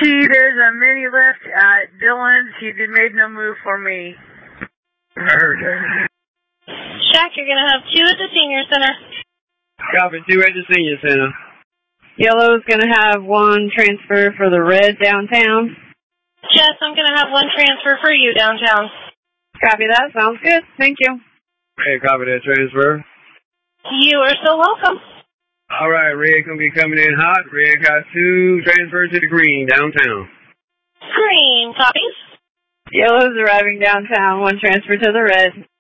there's a mini lift at Dillon's. He made no move for me. Shaq, you're going to have 2 at the senior center. Copy, 2 at the senior center. Yellow's going to have 1 transfer for the red downtown. Jess, I'm going to have 1 transfer for you downtown. Copy that. Sounds good. Thank you. Hey, copy that transfer. You are so welcome. All right, red going to be coming in hot. Red got 2 transfers to the green downtown. Green, copies. Yellow's arriving downtown. 1 transfer to the red.